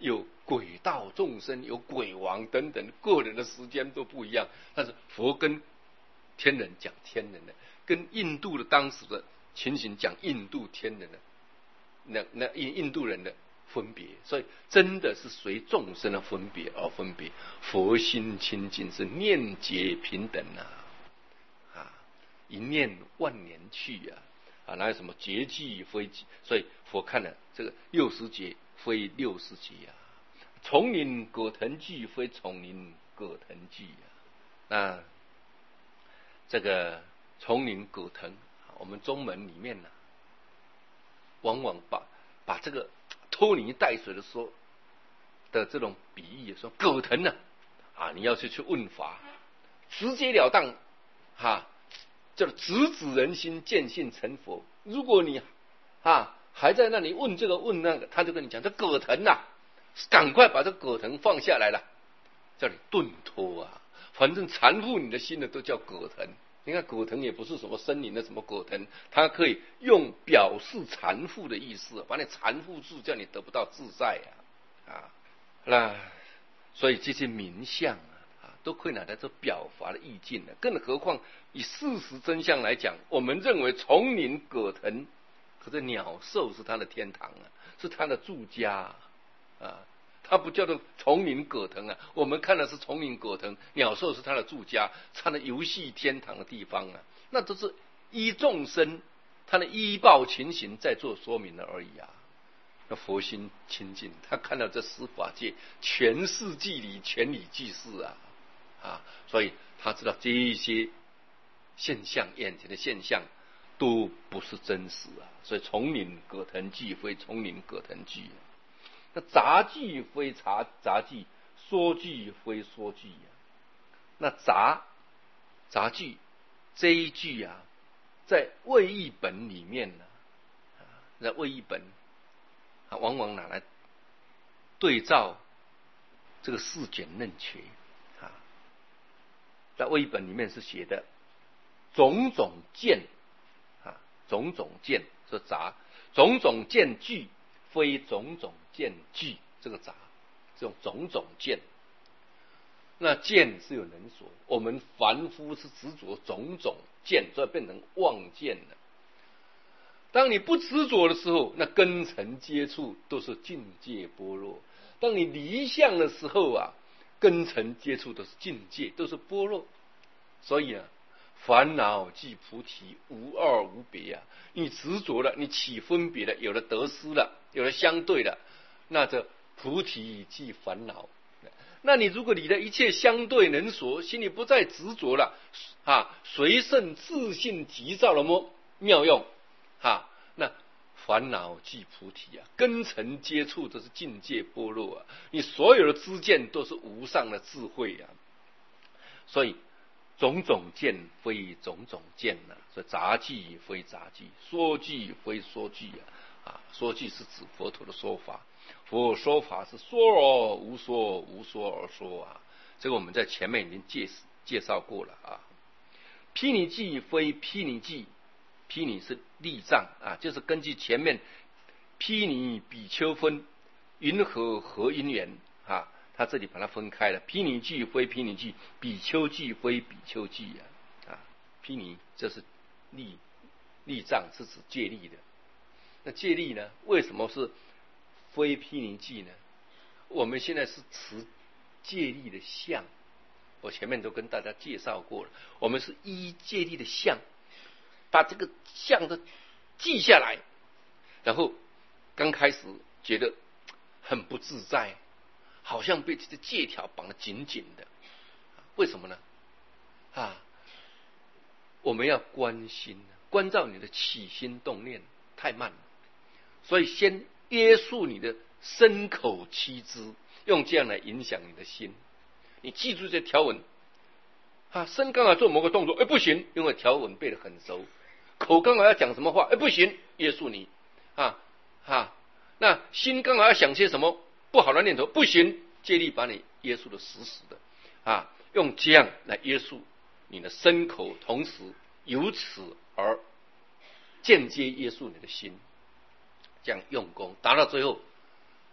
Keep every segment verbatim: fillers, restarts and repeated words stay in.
有鬼道众生，有鬼王等等，个人的时间都不一样。但是佛跟天人讲天人的，跟印度的当时的情形讲印度天人的，那那印印度人的分别，所以真的是随众生的分别而分别。佛心清净是念劫平等啊，啊，一念万年去啊，啊，哪有什么劫际非劫？所以佛看了这个六十劫非六十劫啊，丛林葛藤俱非丛林葛藤俱啊。那这个丛林葛藤，我们中文里面呢、啊，往往把把这个拖泥带水的说的这种比喻，说葛藤呢、啊，啊，你要去去问法，直截了当，哈、啊，叫直指人心，见性成佛。如果你啊还在那里问这个问那个，他就跟你讲，这葛藤呐、啊，赶快把这葛藤放下来了，叫你顿脱啊。反正缠缚你的心的都叫葛藤。你看葛藤也不是什么森林的什么葛藤，它可以用表示缠缚的意思，把你缠缚住，叫你得不到自在啊啊！那所以这些名相啊，啊都可以拿来做表法的意境的。更何况以事实真相来讲，我们认为丛林葛藤，可是鸟兽是它的天堂啊，是它的住家啊。它不叫做丛林葛藤啊，我们看的是丛林葛藤，鸟兽是它的住家，它的游戏天堂的地方啊，那都是依众生它的依报情形在做说明的而已啊。那佛心清净，他看到这十法界全是即理，全理即是啊啊，所以他知道这一些现象，眼前的现象都不是真实啊。所以丛林葛藤俱非丛林葛藤俱啊。那杂句非杂杂句，说句非说句啊。那杂杂句这一句啊，在魏译本里面呢、啊，在魏译本啊，往往拿来对照这个四简任缺啊。在魏译本里面是写的种种见啊，种种见是杂，种种见句。非种种见具，这个杂，这种种种见。那见是有人所，我们凡夫是执着种种见，所以变成妄见了。当你不执着的时候，那根尘接触都是境界般若；当你离相的时候啊，根尘接触都是境界，都是般若。所以啊，烦恼即菩提，无二无别啊！你执着了，你起分别了，有了得失了，有了相对了，那这菩提即烦恼。那你如果你的一切相对能所，心里不再执着了啊，随顺自信急躁的么妙用啊，那烦恼即菩提啊，根尘接触都是境界般若啊，你所有的知见都是无上的智慧啊，所以。种种见非种种见呐、啊，所以杂句非杂句，说句非说句啊！啊，说句是指佛陀的说法，佛说法是说而无说，无说而说啊。这个我们在前面已经介介绍过了啊。毗尼句非毗尼句，毗尼是立藏啊，就是根据前面毗尼比丘分云何合因缘啊。他这里把它分开了，毗尼句非毗尼句，比丘句非比丘句啊！啊，毗尼这是立立藏，是指戒律的。那戒律呢？为什么是非毗尼句呢？我们现在是持戒律的相，我前面都跟大家介绍过了。我们是依戒律的相，把这个相的记下来，然后刚开始觉得很不自在。好像被这个戒条绑得紧紧的，为什么呢？啊，我们要观心，关照你的起心动念太慢了，所以先约束你的身口七支，用这样来影响你的心。你记住这条文啊，身刚好做某个动作，哎不行，因为条文背得很熟；口刚好要讲什么话，哎不行，约束你啊啊，那心刚好要想些什么。不好的念头不行，戒律把你约束的死死的啊！用这样来约束你的身口，同时由此而间接约束你的心，这样用功达到最后，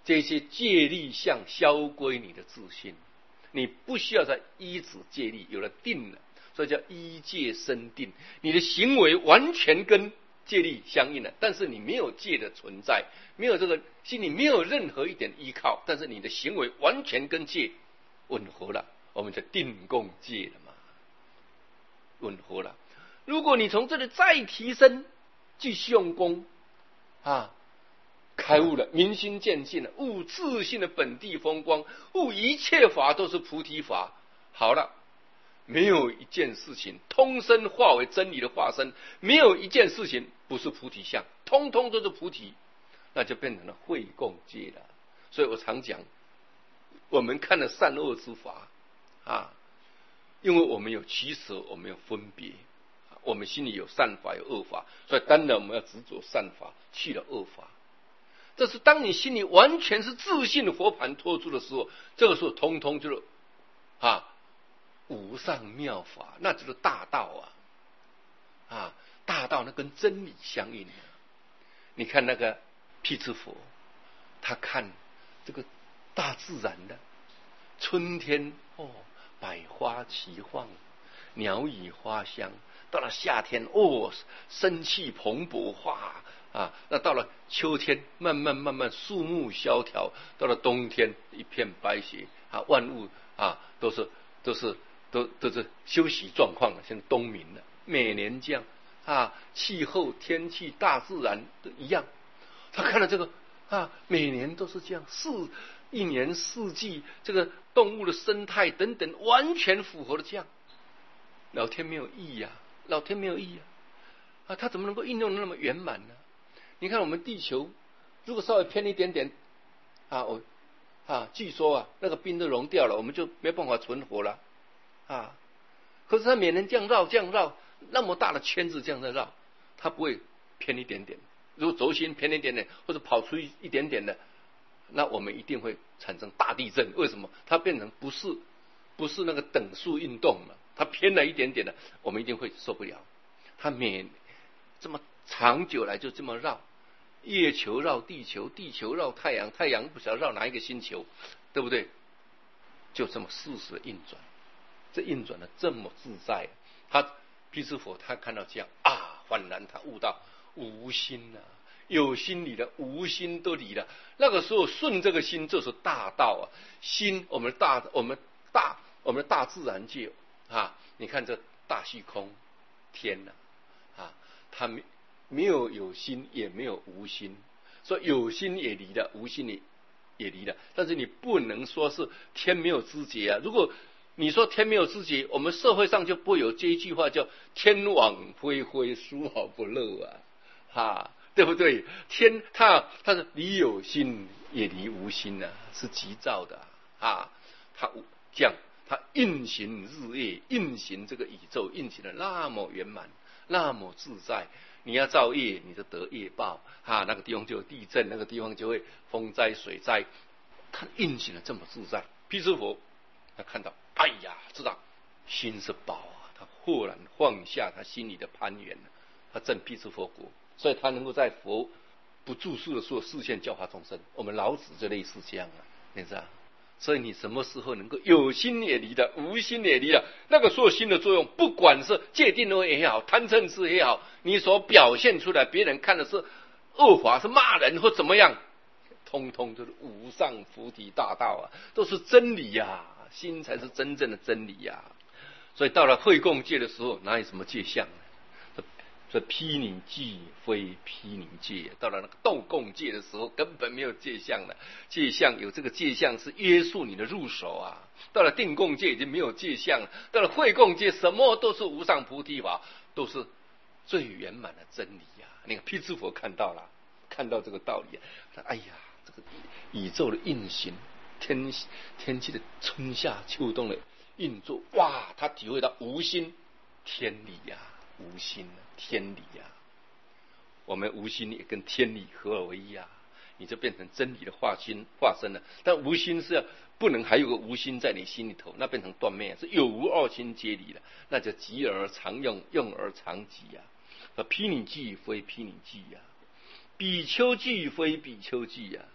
这些戒律相消归你的自信，你不需要再依止戒律，有了定了，所以叫依戒生定。你的行为完全跟戒律相应了，但是你没有戒的存在，没有这个心里没有任何一点依靠，但是你的行为完全跟戒吻合了，我们就定共戒了嘛，吻合了。如果你从这里再提升，继续用功啊，开悟了，明心见性了，悟自性的本地风光，悟一切法都是菩提法。好了，没有一件事情通身化为真理的化身，没有一件事情不是菩提相，通通都是菩提，那就变成了慧共戒了。所以我常讲，我们看了善恶之法啊，因为我们有取舍，我们有分别，我们心里有善法有恶法，所以当然我们要执着善法，去了恶法。这是当你心里完全是自信的佛盘托出的时候，这个时候通通就是啊无上妙法，那就是大道啊！啊，大道那跟真理相应的。你看那个辟支佛，他看这个大自然的春天哦，百花齐放，鸟语花香；到了夏天哦，生气蓬勃化啊；那到了秋天，慢慢慢慢树木萧条；到了冬天，一片白雪啊，万物啊都是都是。都都是休息状况了，现在冬眠了。每年这样啊，气候、天气、大自然都一样。他看到这个啊，每年都是这样，四一年四季，这个动物的生态等等，完全符合了这样。老天没有意呀、啊，老天没有意啊，啊，他怎么能够运用的那么圆满呢？你看我们地球，如果稍微偏一点点啊，我啊，据说啊，那个冰都融掉了，我们就没办法存活了。啊！可是他每年这样绕，这样绕，那么大的圈子这样在绕，他不会偏一点点。如果轴心偏一点点，或者跑出一点点的，那我们一定会产生大地震。为什么？它变成不是不是那个等速运动了，它偏了一点点的，我们一定会受不了。它每这么长久来就这么绕，月球绕地球，地球绕太阳，太阳不晓得绕哪一个星球，对不对？就这么世事的运转。这运转的这么自在，他辟支佛他看到这样啊，恍然他悟到无心啊，有心理的，无心都离了。那个时候顺这个心就是大道啊，心我们大我们大我们的大自然界啊，你看这大虚空天呐 啊, 啊，他没没有有心，也没有无心，所以有心也离了，无心也也离了。但是你不能说是天没有知觉啊，如果你说天没有知觉，我们社会上就不会有这一句话叫天网恢恢，疏毫不漏啊，哈，对不对？天他他是离有心也离无心啊，是急躁的啊，他这样他运行日夜，运行这个宇宙，运行的那么圆满，那么自在。你要造业，你就得业报啊，那个地方就有地震，那个地方就会风灾水灾，他运行的这么自在。辟支佛他看到，哎呀，知道心是宝啊，他豁然放下他心里的攀缘了，他证辟支佛果，所以他能够在佛不住宿的时候示现教化众生。我们老子就类似这样啊，你知道？所以你什么时候能够有心也离了，无心也离了？那个所有心的作用，不管是戒定慧也好，贪嗔痴也好，你所表现出来，别人看的是恶法，是骂人或怎么样，通通都是无上菩提大道啊，都是真理呀、啊。心才是真正的真理呀、啊，所以到了慧共戒的时候，哪有什么戒相呢？这这毗尼戒非毗尼戒，到了那个斗共戒的时候，根本没有戒相了。戒相有这个戒相是约束你的入手啊。到了定共戒已经没有戒相了，到了慧共戒，什么都是无上菩提法，都是最圆满的真理呀、啊。那个辟支佛看到了，看到这个道理、啊，他哎呀，这个宇宙的运行。天天气的春夏秋冬的运作，哇！他体会到无心天理呀、啊，无心天理呀、啊。我们无心也跟天理合而为一啊，你就变成真理的化身化身了。但无心是要不能还有个无心在你心里头，那变成断灭，是有无二心皆离了，那就急而常用，用而常急呀、啊。毗尼戒非毗尼戒呀，比丘戒非比丘戒呀。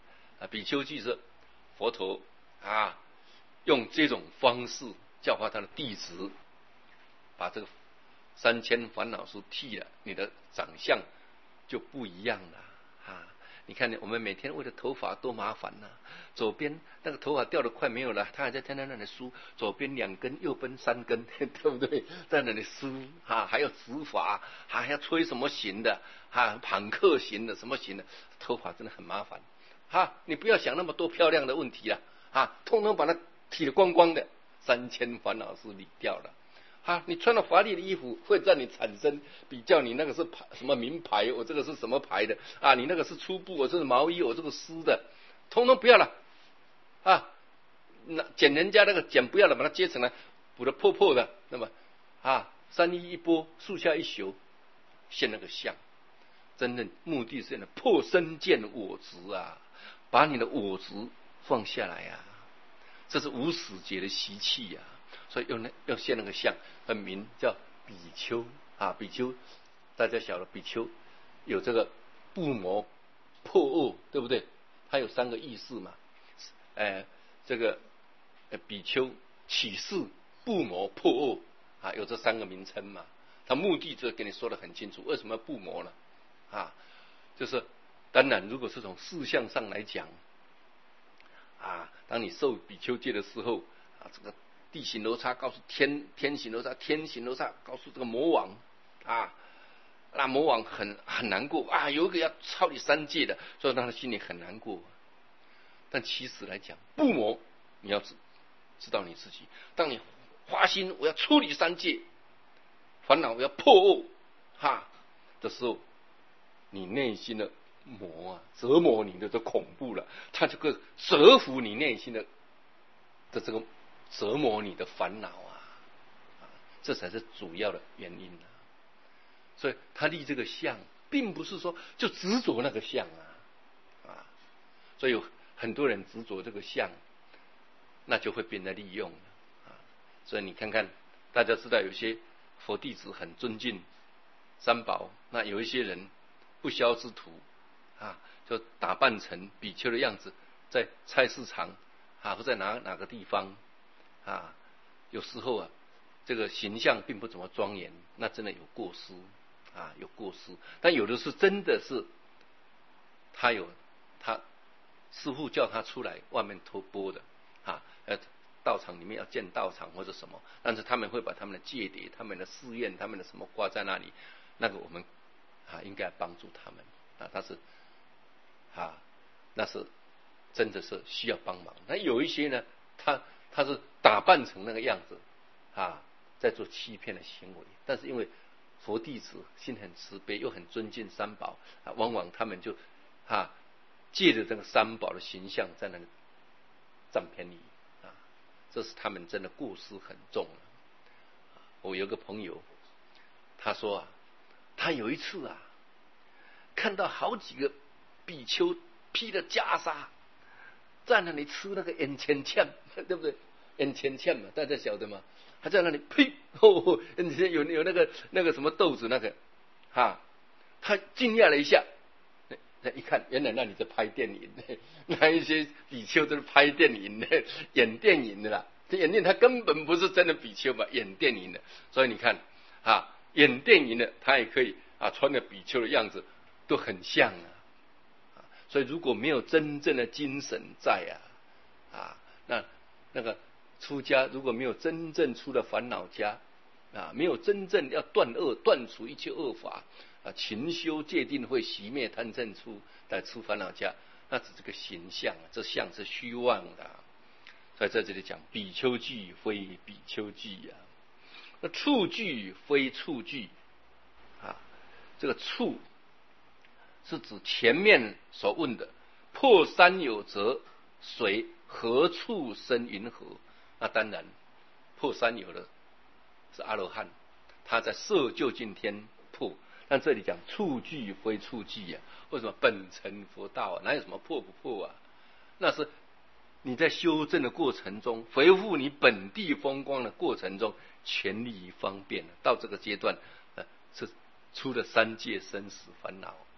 啊，比丘记是佛陀啊用这种方式教化他的弟子，把这个三千烦恼丝剃了，你的长相就不一样了啊！你看，我们每天为了头发多麻烦呐、啊！左边那个头发掉得快没有了，他还在天天那里梳，左边两根，右边三根，对不对？在那里梳啊，还要植发，还要吹什么型的啊，朋克型的什么型的，头发真的很麻烦啊！你不要想那么多漂亮的问题了啊，通通把它剃得光光的，三千烦恼丝理掉了。啊，你穿了华丽的衣服，会让你产生比较，你那个是牌什么名牌，我这个是什么牌的啊？你那个是粗布，我这是毛衣，我这个丝的，通通不要了啊！那剪人家那个剪不要了，把它接成了补得破破的，那么啊，三衣一钵，树下一宿，现那个相，真正目的是呢破身见我执啊，把你的我执放下来啊，这是无始劫的习气呀、啊。所以用那要现那个相，很名叫比丘啊，比丘大家晓得，比丘有这个不磨破恶，对不对？它有三个意思嘛，呃，这个呃比丘起誓不磨破恶啊，有这三个名称嘛。它目的就跟你说得很清楚，为什么不磨呢？啊，就是当然，如果是从事相上来讲啊，当你受比丘戒的时候啊，这个地行罗刹告诉天，天行罗刹，天行罗刹告诉这个魔王啊，那魔王很很难过啊，有一个要超你三界的，所以让他心里很难过。但其实来讲，不魔，你要知知道你自己，当你发心我要出离三界，烦恼我要破恶哈的时候，你内心的魔啊，折磨你的就恐怖了，它这个折服你内心的的这个。折磨你的烦恼啊，这才是主要的原因啊。所以他立这个相，并不是说就执着那个相啊，啊，所以有很多人执着这个相，那就会变得利用了啊。所以你看看，大家知道有些佛弟子很尊敬三宝，那有一些人不肖之徒啊，就打扮成比丘的样子，在菜市场啊，或在哪哪个地方。啊，有时候啊，这个形象并不怎么庄严，那真的有过失啊，有过失。但有的是真的是，他有他师父叫他出来外面托钵的啊，呃，道场里面要建道场或者什么，但是他们会把他们的戒牒、他们的誓愿、他们的什么挂在那里，那个我们啊应该帮助他们啊，但是啊，那是真的是需要帮忙。那有一些呢，他。他是打扮成那个样子啊，在做欺骗的行为，但是因为佛弟子心很慈悲，又很尊敬三宝啊，往往他们就啊借着这个三宝的形象在那里占便宜啊，这是他们真的过失很重了。我有个朋友，他说啊，他有一次啊，看到好几个比丘披着袈裟。在那里吃那个烟签签，对不对？烟签签嘛，大家晓得吗？他在那里呸，哦，有有那个那个什么豆子那个，哈，他惊讶了一下，那一看，原来那里是拍电影的，那一些比丘都是拍电影的，演电影的啦。这演电影他根本不是真的比丘嘛，演电影的。所以你看，啊，演电影的他也可以啊，穿的比丘的样子都很像啊。所以如果没有真正的精神在啊，啊，那那个出家如果没有真正出了烦恼家啊，没有真正要断恶、断除一切恶法啊，勤修戒定慧，熄灭贪嗔痴，来出烦恼家，那只是个形象，这相是虚妄的。所以在这里讲，比丘具非比丘具啊，那处具非处具啊，这个处。是指前面所问的破三有则，随何处生云何？那当然，破三有的是阿罗汉，他在色究竟天破。但这里讲处具非处具啊，为什么本成佛道啊？哪有什么破不破啊？那是你在修正的过程中，恢复你本地风光的过程中，全力方便到这个阶段，呃，是出了三界生死烦恼。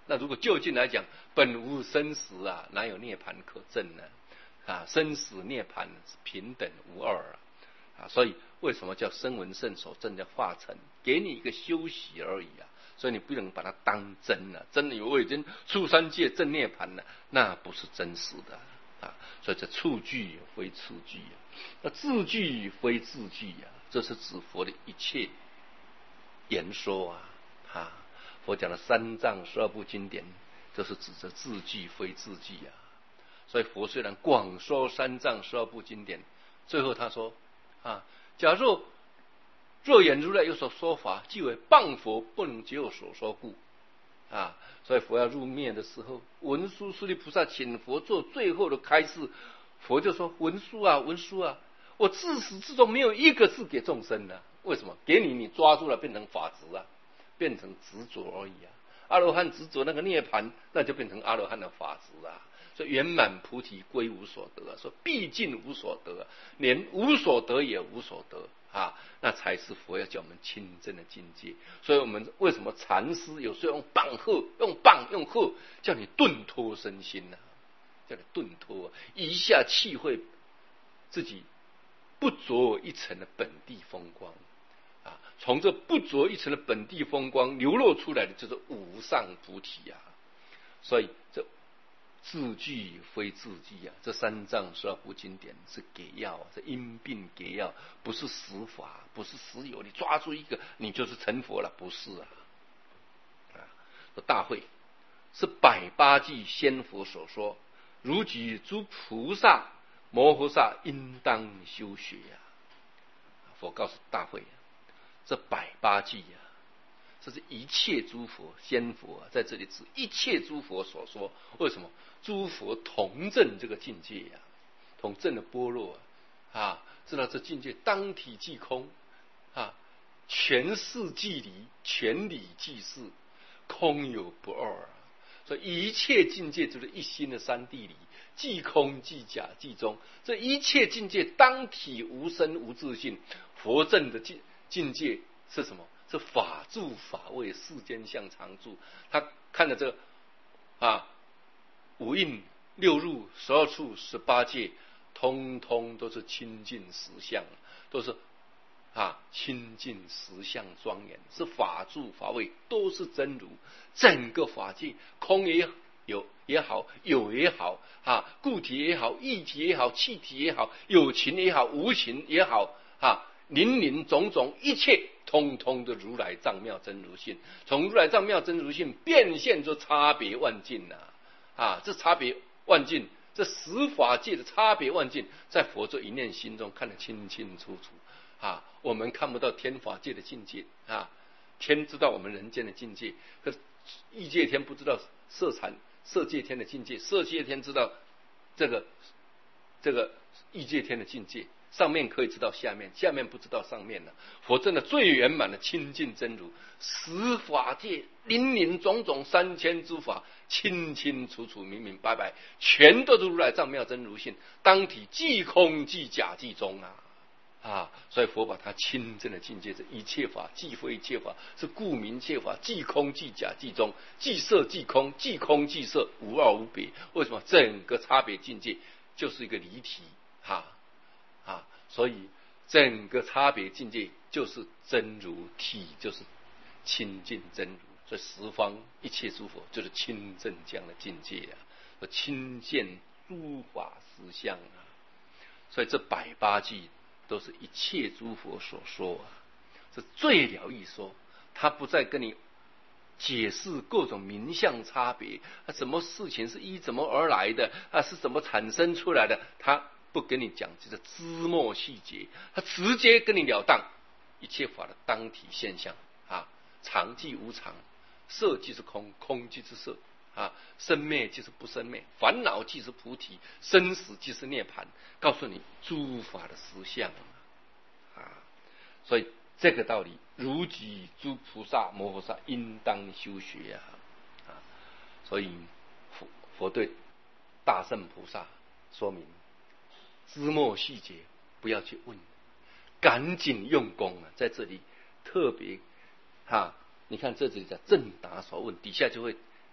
那如果就近来讲，本无生死啊，哪有涅槃可证呢？啊，生死涅槃是平等无二啊！啊，所以为什么叫声闻圣所证叫化成？给你一个休息而已啊！所以你不能把它当真了、啊，真的以为我已经出三界证涅槃了，那不是真实的啊！所以这处具非次具啊，那字句非字句啊，这是指佛的一切言说啊！啊，佛讲的三藏十二部经典，就是指着字句非字句啊！所以佛虽然广说三藏十二部经典，最后他说啊，假若若言如来有所说法，即为谤佛，不能解我所说故啊！所以佛要入灭的时候，文殊师利菩萨请佛做最后的开示，佛就说：文殊啊，文殊啊，我自始至终没有一个字给众生的，为什么？给你，你抓住了变成法执啊，变成执着而已啊！阿罗汉执着那个涅槃，那就变成阿罗汉的法执啊！所以圆满菩提归无所得啊，说毕竟无所得啊，连无所得也无所得啊，那才是佛要叫我们亲证的境界。所以我们为什么禅师有时候用棒喝，用棒用喝，叫你顿脱身心呢、啊？叫你顿脱、啊，一下气会自己不着一层的本地风光啊，从这不着一层的本地风光流露出来的就是无上菩提啊。所以这字句非字句啊，这三藏十二部经典是给药啊，是因病给药，不是实法，不是实有。你抓住一个，你就是成佛了，不是啊！啊，大会是百八记仙佛所说，如举诸菩萨摩诃萨应当修学啊。佛告诉大会，这百八记啊，这是一切诸佛仙佛、啊、在这里指一切诸佛所说。为什么？诸佛同证这个境界呀、啊，同证的般若啊，啊，知道这境界当体即空啊，全事即离，全理即事，空有不二啊。所以一切境界就是一心的三谛理，即空即假即中。这一切境界当体无生无自性。佛证的境境界是什么？是法住法位，世间相常住。他看了这个啊，五蕴六入十二处十八界，通通都是清净实相，都是啊清净实相庄严，是法住法位，都是真如。整个法界，空也有也好，有也好啊，固体也好，液体也好，气体也好，有情也好，无情也好啊，林林种种一切，通通的如来藏妙真如性，从如来藏妙真如性变现出差别万尽呐！啊，这差别万尽，这十法界的差别万尽，在佛这一念心中看得清清楚楚啊！我们看不到天法界的境界啊，天知道我们人间的境界，可是异界天不知道色禅色界天的境界，色界天知道这个这个异界天的境界。上面可以知道下面，下面不知道上面了。佛真的最圆满的清净真如，十法界林林种种三千诸法，清清楚楚明明白白，全都是如来藏妙真如性，当体即空即假即中啊！啊，所以佛把它清正的境界，这一切法即非一切法，是故名一切法，即空即假即中，即色即空，即空即色，无二无别。为什么？整个差别境界就是一个离体啊！啊，所以整个差别境界就是真如体，就是清净真如。所以十方一切诸佛就是清正这样的境界啊，亲见诸法实相啊。所以这百八记都是一切诸佛所说啊，是最了义说，他不再跟你解释各种名相差别啊，什么事情是依怎么而来的啊，是怎么产生出来的，他不跟你讲这个枝末细节，他直接跟你了当一切法的当体现象啊，常即无常，色即是空，空即是色啊，生灭即是不生灭，烦恼即是菩提，生死即是涅槃，告诉你诸法的实相啊。所以这个道理，如举诸菩萨摩诃萨应当修学啊啊。所以佛佛对大圣菩萨说明。枝末细节不要去问，赶紧用功啊！在这里特别哈，你看这里的正答所问，底下就会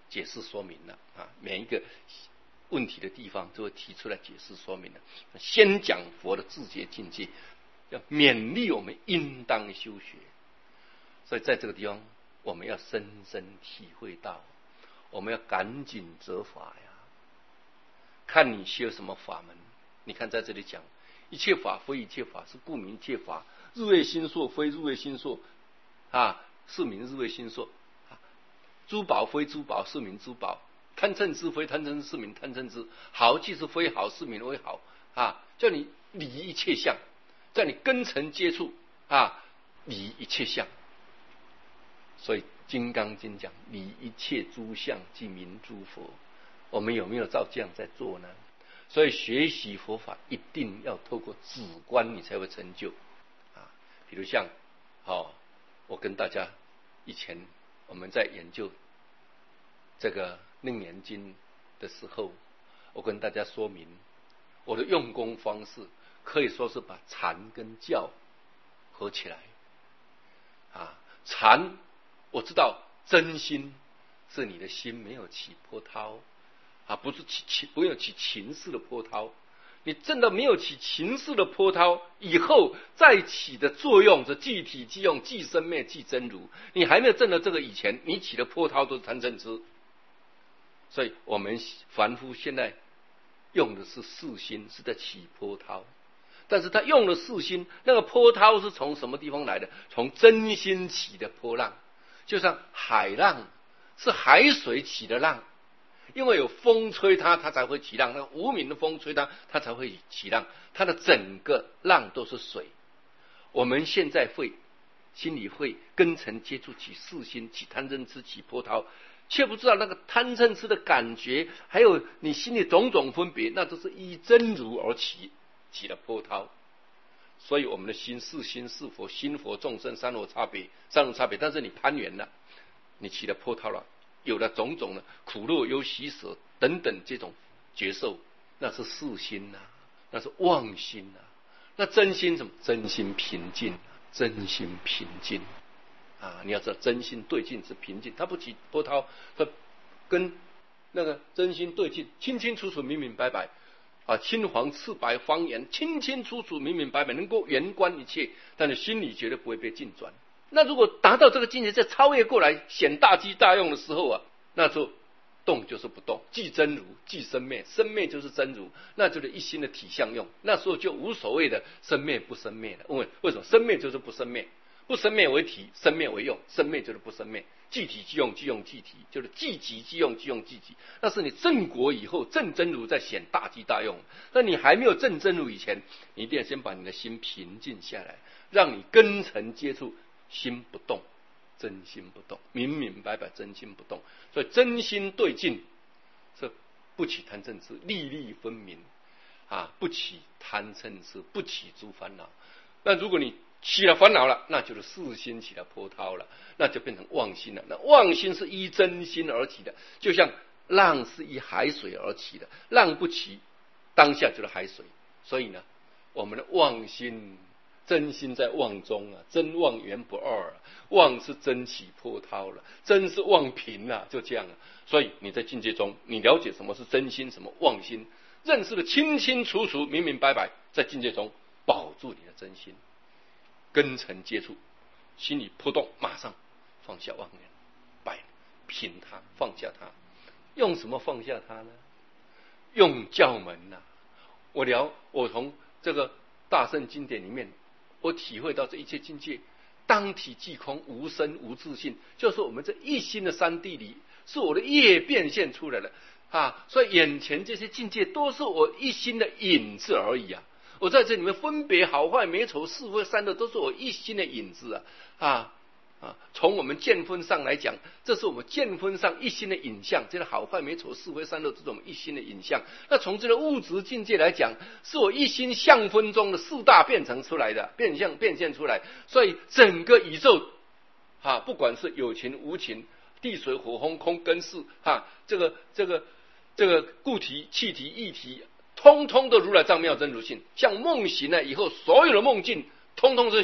解释说明了啊，每一个问题的地方就会提出来解释说明了。先讲佛的自觉境界，要勉励我们应当修学。所以在这个地方，我们要深深体会到，我们要赶紧择法呀。看你修什么法门。你看在这里讲，一切法非一切法，是故名一切法。日月星宿非日月星宿，啊，是名日月星宿。珠宝非珠宝，是名珠宝。贪嗔痴非贪嗔痴，是名贪嗔痴。好即是非好，是名为好。啊，叫你离一切相，叫你根尘接触啊，离一切相。所以《金刚经》讲，离一切诸相，即名诸佛。我们有没有照这样在做呢？所以学习佛法一定要透过止观，你才会成就啊。比如像，哦，我跟大家以前我们在研究这个楞严经的时候，我跟大家说明我的用功方式，可以说是把禅跟教合起来啊。禅，我知道真心是你的心没有起波涛。啊，不是起起不用起情势的波涛，你真的没有起情势的波涛，以后再起的作用是即体即用即生灭即真如。你还没有证到这个以前，你起的波涛都是贪嗔痴。所以我们凡夫现在用的是四心，是在起波涛，但是他用的四心，那个波涛是从什么地方来的？从真心起的波浪，就像海浪是海水起的浪。因为有风吹它，它才会起浪。那个无名的风吹它，它才会起浪。它的整个浪都是水。我们现在会心里会根尘接触起四心，起贪嗔痴，起波涛，却不知道那个贪嗔痴的感觉，还有你心里种种分别，那都是依真如而起，起了波涛。所以我们的心是心是佛，心佛众生三罗差别，三罗差别。但是你攀缘了，你起了波涛了。有了种种的苦乐忧喜舍等等这种觉受，那是世心呐、啊，那是妄心呐、啊。那真心什么？真心平静，真心平静啊！你要知道，真心对境是平静，它不起波涛，它跟那个真心对境，清清楚楚、明明白白啊，青黄赤白方言，清清楚楚、明明白白，能够圆观一切，但是心里绝对不会被境转。那如果达到这个境界，再超越过来显大机大用的时候啊，那就动就是不动，即真如即生灭，生灭就是真如，那就是一心的体相用。那时候就无所谓的生灭不生灭了。为为什么生灭就是不生灭？不生灭为体，生灭为用，生灭就是不生灭。即体即用，即用即体，就是即即即用，即用即体。那是你正果以后，正真如在显大机大用。那你还没有正真如以前，你一定要先把你的心平静下来，让你根尘接触。心不动，真心不动，明明白白，真心不动。所以真心对境是不起贪嗔痴，粒粒分明啊，不起贪嗔痴，不起诸烦恼。那如果你起了烦恼了，那就是世心起了波涛了，那就变成妄心了。那妄心是依真心而起的，就像浪是依海水而起的，浪不起，当下就是海水。所以呢，我们的妄心。真心在妄中啊，真妄原不二啊，妄是真起波涛了，真是妄平啊，就这样啊。所以你在境界中，你了解什么是真心，什么妄心，认识的清清楚楚、明明白白，在境界中保住你的真心，根尘接触，心里波动，马上放下妄念，摆平它，放下它。用什么放下它呢？用教门呐、啊。我聊，我从这个大圣经典里面。我体会到这一切境界，当体即空，无生无自性，就是我们这一心的三谛里，是我的业变现出来的啊！所以眼前这些境界都是我一心的影子而已啊！我在这里面分别好坏美丑是非三恶，都是我一心的影子啊！啊啊！从我们见分上来讲，这是我们见分上一心的影像，这个好坏美丑是非三恶，这是我们一心的影像。那从这个物质境界来讲，是我一心相分中的四大变成出来的，变相变现出来。所以整个宇宙啊，不管是有情无情，地水火风空跟世啊，这个这个这个固体、气体、液体，通通的如来藏妙真如性。像梦醒了以后，所有的梦境，通通是心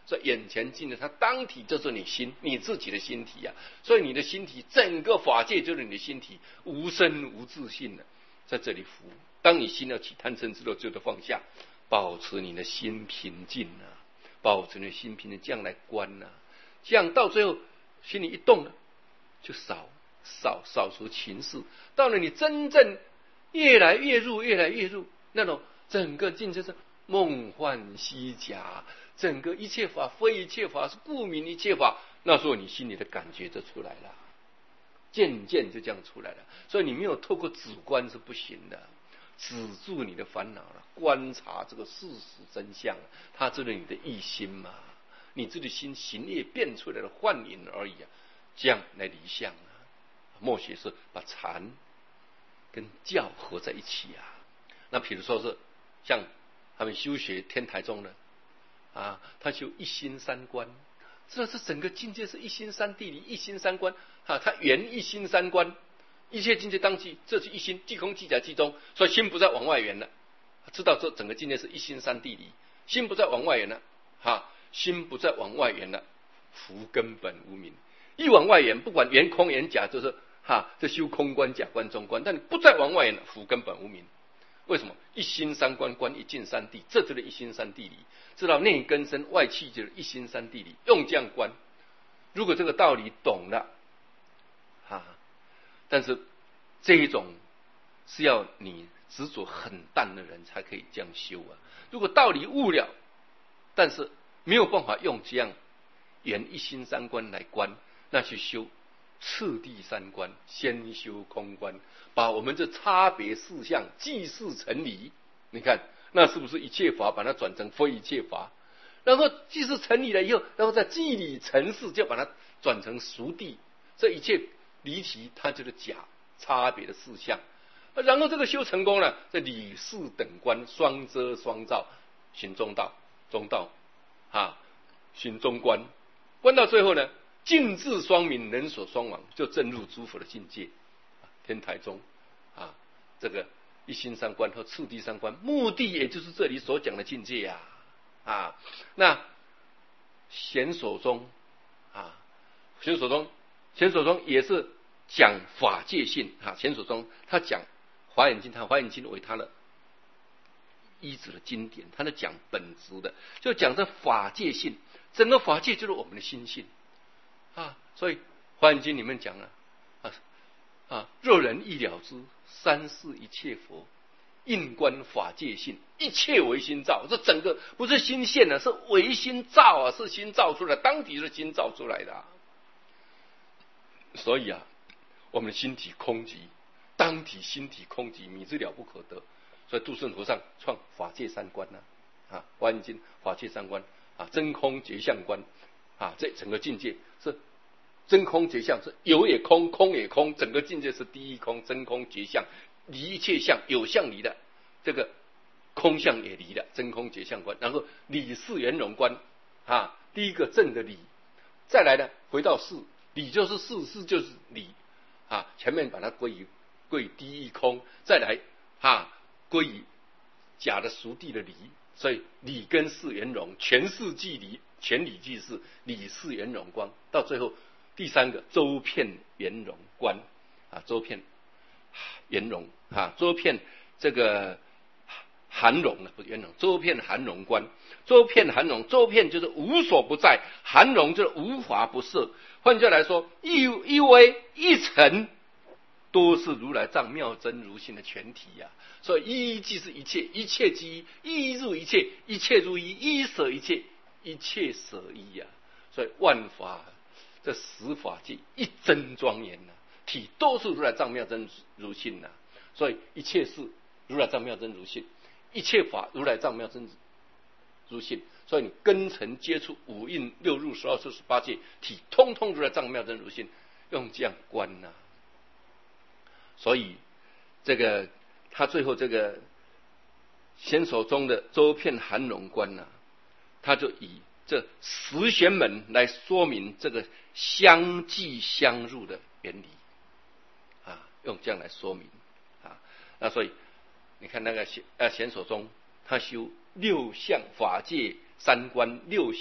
所以眼前境界，它当体就是你心，你自己的心体啊。所以你的心体，整个法界就是你的心体，无身无自性的，在这里服。当你心要起贪嗔痴的，就得放下，保持你的心平静啊，保持你的心平静，这样来观啊。这样到最后，心里一动了，就扫扫扫除情事。到了你真正越来越入，越来越入那种整个境界是梦幻虚假，整个一切法非一切法，是不明一切法。那时候你心里的感觉就出来了，渐渐就这样出来了。所以你没有透过止观是不行的，止住你的烦恼了，观察这个事实真相，它就是你的一心嘛。你自己心行业变出来的幻影而已啊，这样来离相啊。默写是把禅跟教合在一起啊。那比如说是像他们修学天台宗的啊，他修一心三观，这是整个境界是一心三谛理，一心三观啊，他圆一心三观，一切境界当即，这是一心，即空即假即中，所以心不再往外圆了，知道这整个境界是一心三谛理，心不再往外圆了哈。心不再往外圆了，福根本无明。一往外圆，不管圆空圆假，就是哈，这修空观、假观、中观。但你不再往外圆了，福根本无明。为什么？一心三观，观一境三谛，这就是一心三谛理。知道内根生，外气就是一心三谛理，用这样观。如果这个道理懂了，哈，但是这一种是要你执着很淡的人才可以这样修啊。如果道理悟了，但是没有办法用这样圆一心三观来观，那去修次第三观，先修空观，把我们这差别事项即事成理。你看，那是不是一切法把它转成非一切法？然后即事成理了以后，然后再即理成事，就把它转成熟谛。这一切离题，它就是假差别的事项。然后这个修成功了，这理事等观，双遮双照，行中道，中道。啊，行中观，观到最后呢，尽智双明，人所双往，就证入诸佛的境界。天台宗啊，这个一心三观和次第三观，目的也就是这里所讲的境界呀。啊，那显所中啊，显所中，显所中也是讲法界性啊。显所中他讲华严经，他华严经为他的依止的经典，他在讲本质的，就讲这法界性，整个法界就是我们的心性啊。所以华严经里面讲了啊啊，若人意了之，三世一切佛，应观法界性，一切唯心造。这整个不是心现的，是唯心造啊，是心造出来，当体是心造出来的啊。所以啊，我们的心体空寂，当体心体空寂，迷之了不可得。所以杜顺和尚创法界三观呢、啊，啊，华严经法界三观啊，真空觉相观啊，这整个境界是真空觉相，是有也空，空也空，整个境界是第一空，真空觉相，离一切相，有相离的，这个空相也离了，真空觉相观。然后理事圆融观啊，第一个正的理，再来呢回到事，理就是事，事就是理啊，前面把它归于归于第一空，再来啊。归于假的熟谛的理，所以理跟事圆融，全事即理，全理即事，理事圆融观。到最后第三个周遍圆融观啊，周遍圆融啊，周遍这个含容了，不是圆融，周遍含容观，周遍含容，周遍就是无所不在，含容就是无法不摄。换句话来说，一一微一尘。都是如来藏妙真如性的全体呀、啊，所以一即是一切，一切即一，一入一切，一切入一，一舍一切，一切舍一呀、啊。所以万法这十法界一真庄严呐、啊，体都是如来藏妙真如性呐、啊。所以一切是如来藏妙真如性，一切法如来藏妙真如性。所以你根尘接触五蕴六入十二处十八界体，通通如来藏妙真如性，用这样观呐、啊。所以，这个他最后这个显所中的周遍含容观呢、啊，他就以这十玄门来说明这个相继相入的原理啊，用这样来说明啊。那所以你看那个显呃显所中，他修六相法界三观，六相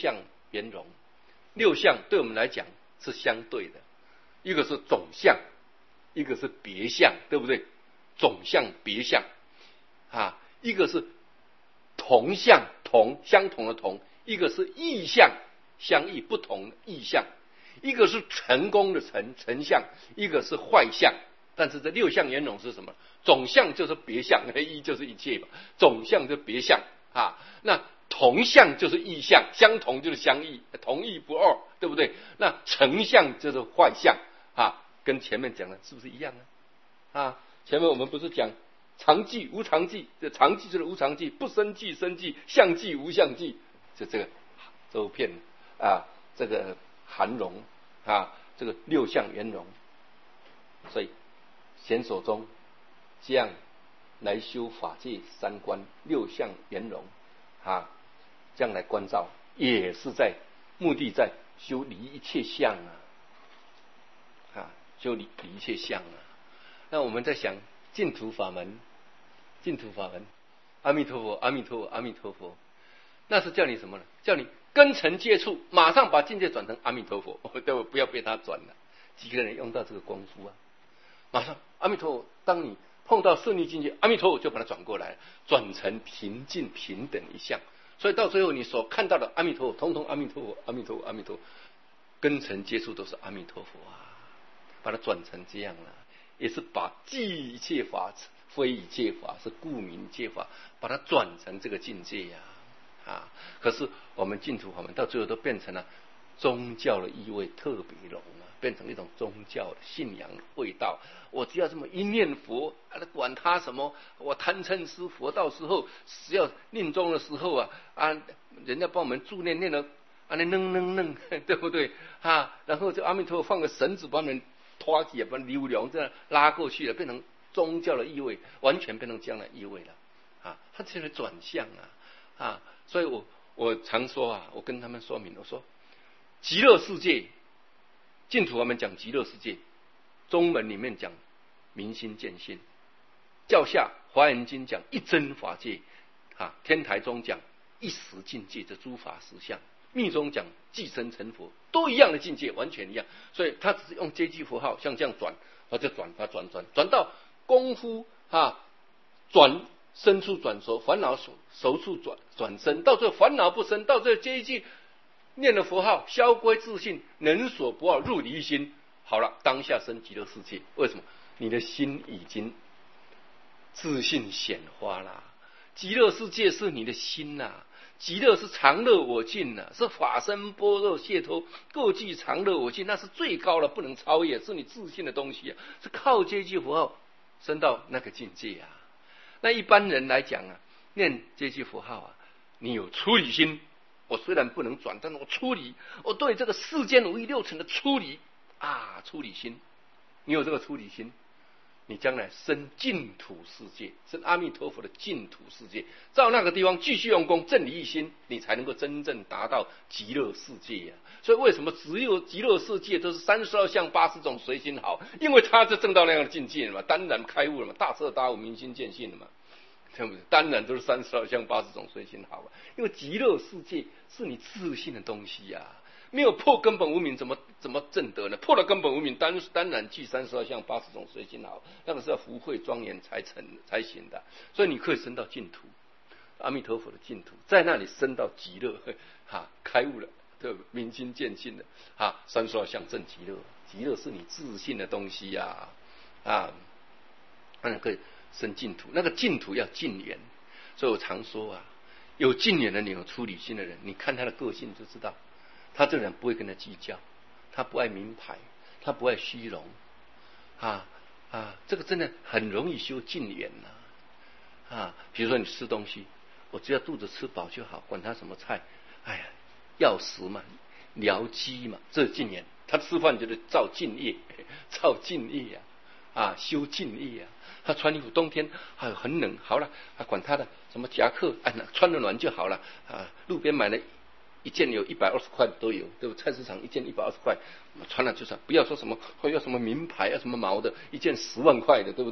圆融。六相对我们来讲是相对的，一个是总相，一个是别相，对不对？总相别相啊，一个是同相，同相同的同，一个是异相，相异不同的异相，一个是成功的成成相，一个是坏相。但是这六相圆融是什么？总相就是别相，一就是一切嘛，总相就是别相啊。那同相就是异相，相同就是相异，同异不二，对不对？那成相就是坏相啊，跟前面讲的是不是一样呢？啊，前面我们不是讲常寂无常寂，这常寂就是无常寂，不生寂生寂，相寂无相寂，就这个周遍啊，这个含容啊，这个六相圆融。所以显手中这样来修法界三观，六相圆融啊，这样来关照，也是在目的在修离一切相啊，啊，修离离一切相啊。那我们在想净土法门，净土法门，阿弥陀佛，阿弥陀佛，阿弥陀佛，那是叫你什么呢？叫你跟尘接触，马上把境界转成阿弥陀佛，对，不要被他转了。几个人用到这个功夫啊，马上阿弥陀佛，当你碰到顺利境界，阿弥陀佛就把它转过来，转成平静平等一相。所以到最后你所看到的阿弥陀佛，统统阿弥陀佛，阿弥陀佛，阿弥陀佛，跟尘接触都是阿弥陀佛啊，把它转成这样了，也是把即一切法非一切法，是故名一切法，把它转成这个境界呀、啊，啊！可是我们净土法门到最后都变成了宗教的意味特别浓啊，变成一种宗教的信仰的味道。我只要这么一念佛，啊，管他什么，我贪嗔痴佛，到时候只要临终的时候啊，啊，人家帮我们助念念了，啊，那弄弄弄，对不对啊？然后就阿弥陀佛放个绳子把我们拖起，把流量这样拉过去了，变成宗教的意味，完全变成这样的意味了啊！它现在转向啊啊！所以我我常说啊，我跟他们说明，我说极乐世界，净土我们讲极乐世界，中门里面讲明心见性，教下华严经讲一真法界啊，天台中讲一时境界的诸法实相，密宗讲即生成佛，都一样的境界，完全一样。所以他只是用阶级符号像这样转，他就转，他转转转到功夫啊，转生处转熟，烦恼熟熟处转转生，到最后烦恼不生，到最后阶级念了佛号，消归自性，能所不傲，入离心。好了，当下生极乐世界。为什么？你的心已经自信显发啦。极乐世界是你的心呐、啊，极乐是常乐我净呐、啊，是法身般若解脱，各具常乐我净，那是最高的，不能超越，是你自信的东西啊，是靠阶级符号升到那个境界啊。那一般人来讲啊，念阶级符号啊，你有出离心，我虽然不能转，但是我出离，我对这个世间五欲六尘的出离啊，出离心，你有这个出离心，你将来生净土世界，生阿弥陀佛的净土世界，到那个地方继续用功正理一心，你才能够真正达到极乐世界呀、啊。所以为什么只有极乐世界都是三十二相八十种随心好？因为他就证到那样的境界了嘛，当然开悟了嘛，大彻大悟明心见性了嘛，对不对？当然都是三十二相八十种随心好啊，因为极乐世界是你自信的东西呀、啊。没有破根本无明，怎么怎么证得呢？破了根本无明，当当然具三十二相八十种随心好，那个是要福慧庄严才成才行的。所以你可以升到净土，阿弥陀佛的净土，在那里升到极乐，哈，开悟了，对不对？明心见性的，哈，三十二相证极乐，极乐是你自信的东西呀、啊，啊，当然可以升净土。那个净土要净缘，所以我常说啊，有净缘的人，有出离心的人，你看他的个性就知道。他这个人不会跟他计较，他不爱名牌，他不爱虚荣，啊啊，这个真的很容易修净缘呐，啊，比如说你吃东西，我只要肚子吃饱就好，管他什么菜，哎呀，要食嘛，疗饥嘛，这是净缘。他吃饭就是造净业，造净业呀、啊，啊，修净业呀、啊。他穿衣服，冬天啊很冷，好了，啊管他的什么夹克，哎，穿得暖就好了，啊，路边买了。一件有一百二十块都有，对不？菜市场一件一百二十块，穿了就算，不要说什么，或要什么名牌啊，什么毛的，一件十万块的，对不对？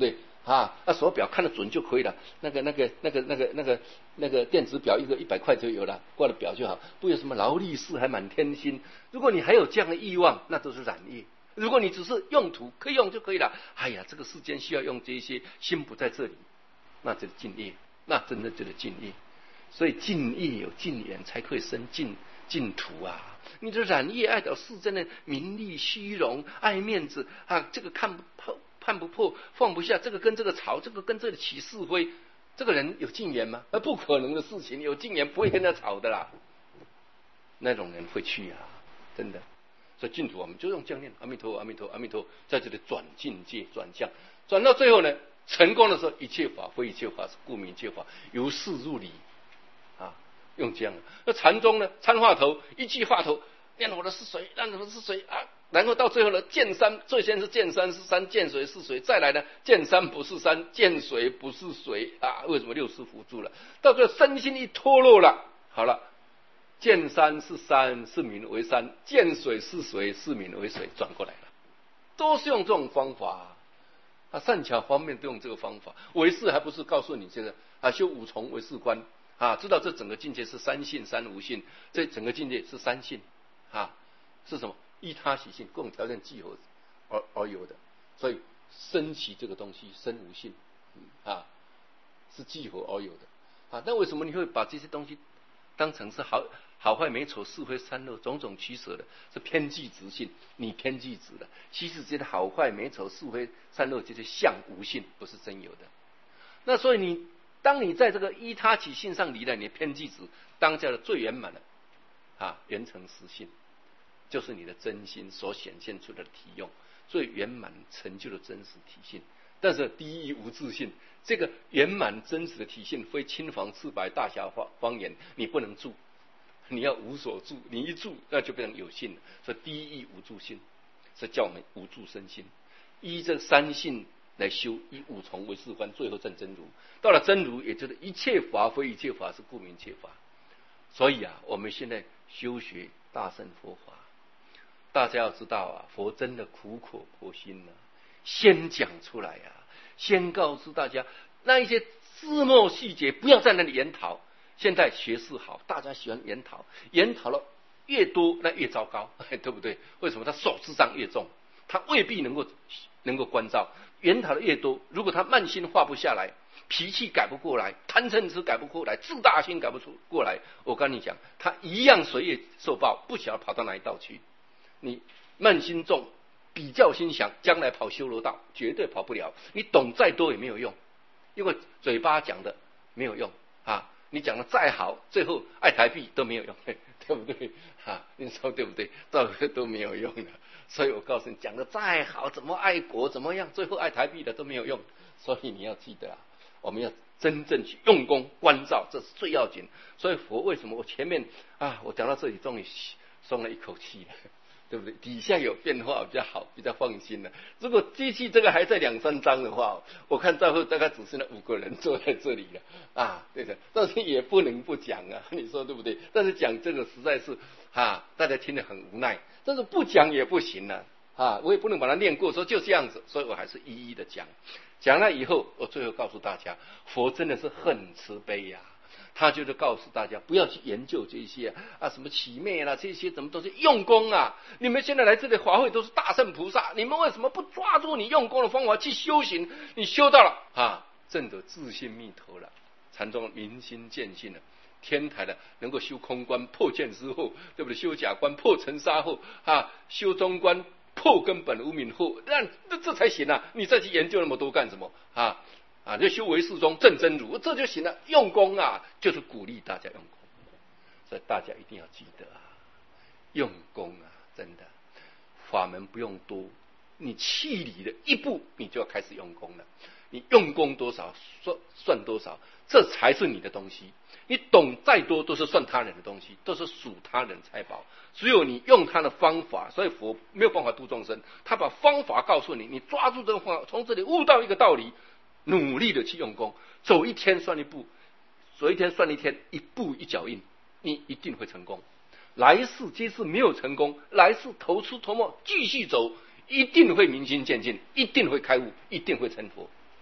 啊，那手表看得准就可以了。那个、那个、那个、那个、那个、那个电子表一个一百块就有了，挂了表就好，不有什么劳力士还满天星。如果你还有这样的欲望，那都是染业。如果你只是用途可以用就可以了，哎呀，这个世间需要用这一些，心不在这里，那就是净业，那真的就是净业。所以净业有净缘，才可以生净净土啊！你的染业爱到世间的名利虚荣，爱面子啊，这个看不破。看不破放不下，这个跟这个吵，这个跟这个起是非，这个人有净缘吗？那不可能的事情，有净缘不会跟他吵的啦。那种人会去啊，真的。所以净土我们就用这样念：阿弥陀佛，阿弥陀佛，阿弥陀佛，在这里转境界，转向，转到最后呢，成功的时候，一切法非一切法，是故名一切法，由是入理啊，用这样的。那禅宗呢，参话头，一句话头，念我的是谁？念我的是谁啊？然后到最后呢，见山最先是见山是山，见水是水，再来呢，见山不是山，见水不是水啊！为什么六师辅助了？到最后身心一脱落了，好了，见山是山，是名为山；见水是水，是名为水，转过来了，都是用这种方法啊。善巧方面都用这个方法。唯识还不是告诉你现在啊，修五重唯识观啊，知道这整个境界是三性三无性，这整个境界是三性啊，是什么？依他习性，各种条件聚合而而有的，所以生起这个东西生无性，嗯、啊，是聚合而有的啊。那为什么你会把这些东西当成是好好坏美丑是非善恶种种取舍的？是偏计执性，你偏计执了。其实这些好坏美丑是非善恶这些相无性，不是真有的。那所以你当你在这个依他起性上离了，你的偏计执当下的最圆满的啊，圆成实性。就是你的真心所显现出来的体用，最圆满成就的真实体性。但是第一无自性，这个圆满真实的体性，非青黄赤白大小方言，你不能住，你要无所住，你一住那就变成有性了。所以第一无住性，是叫我们无住身心，依这三性来修，以五重为事观，最后证真如。到了真如，也就是一切法非一切法，是故名一切法。所以啊，我们现在修学大乘佛法。大家要知道啊，佛真的苦口婆心啊，先讲出来啊，先告诉大家那一些枝末细节，不要在那里研讨。现在学识好，大家喜欢研讨，研讨了越多，那越糟糕，对不对？为什么他手智障越重，他未必能够能够关照。研讨的越多，如果他慢心画不下来，脾气改不过来，贪嗔痴改不过来，自大心改不出过来，我跟你讲，他一样随业受报，不晓得跑到哪一道去。你慢心重，比较心想，将来跑修罗道绝对跑不了。你懂再多也没有用，因为嘴巴讲的没有用啊！你讲的再好，最后爱台币都没有用，对不对啊？你说对不对？到都没有用的。所以我告诉你，讲的再好，怎么爱国怎么样，最后爱台币的都没有用。所以你要记得啊，我们要真正去用功关照，这是最要紧。所以佛为什么我前面啊，我讲到这里终于松了一口气了。对不对？底下有变化比较好，比较放心了。如果机器这个还在两三张的话，我看最后大概只剩了五个人坐在这里了啊，对的。但是也不能不讲啊，你说对不对？但是讲这个实在是啊，大家听得很无奈。但是不讲也不行了啊，我也不能把它念过，说就这样子，所以我还是一一的讲。讲了以后，我最后告诉大家，佛真的是很慈悲呀、啊。他就是告诉大家，不要去研究这些啊，什么起灭啦，这些怎么都是用功啊！你们现在来这里华会都是大圣菩萨，你们为什么不抓住你用功的方法去修行？你修到了啊，证得自性密头了，禅宗明心见性了，天台的能够修空观破见之后，对不对？修假观破尘沙后啊，修中观破根本无明后，那那这才行啊！你再去研究那么多干什么啊？啊，就修唯识中正真如，这就行了。用功啊，就是鼓励大家用功，所以大家一定要记得啊，用功啊，真的法门不用多，你气理的一步，你就要开始用功了。你用功多少，算算多少，这才是你的东西。你懂再多，都是算他人的东西，都是属他人财宝。只有你用他的方法，所以佛没有办法度众生，他把方法告诉你，你抓住这个方法，从这里悟到一个道理。努力的去用功，走一天算一步，走一天算一天，一步一脚印，你一定会成功。来世即使没有成功，来世头出头没继续走，一定会明心见性，一定会开悟，一定会成佛。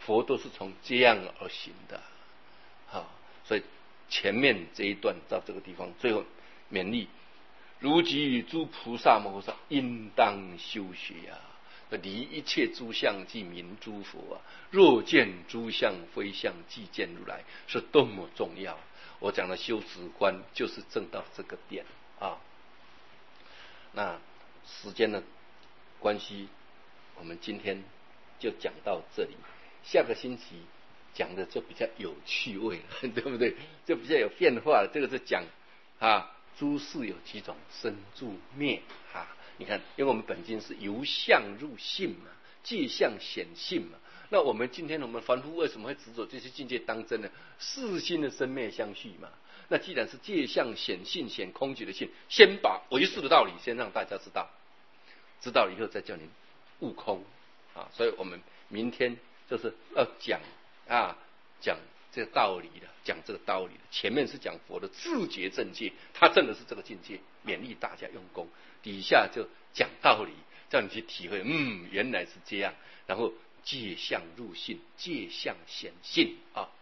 佛都是从这样而行的，好，所以前面这一段到这个地方，最后勉励如即诸菩萨摩诃萨应当修学啊，离一切诸相即名诸佛啊，若见诸相非相即见如来，是多么重要。我讲的修止观就是正到这个点啊。那时间的关系，我们今天就讲到这里，下个星期讲的就比较有趣味了，对不对？就比较有变化了。这个是讲啊，诸事有几种，生住灭啊。你看，因为我们本经是由相入性嘛，借相显性嘛。那我们今天我们凡夫为什么会执着这些境界当真呢？四心的生灭相续嘛。那既然是借相显性显空寂的性，先把唯识的道理先让大家知道，知道了以后再叫你悟空啊。所以我们明天就是要讲啊，讲这个道理的，讲这个道理的。前面是讲佛的自觉正界，他证的是这个境界，勉励大家用功。底下就讲道理，叫你去体会，嗯，原来是这样。然后借相入性，借相显性啊。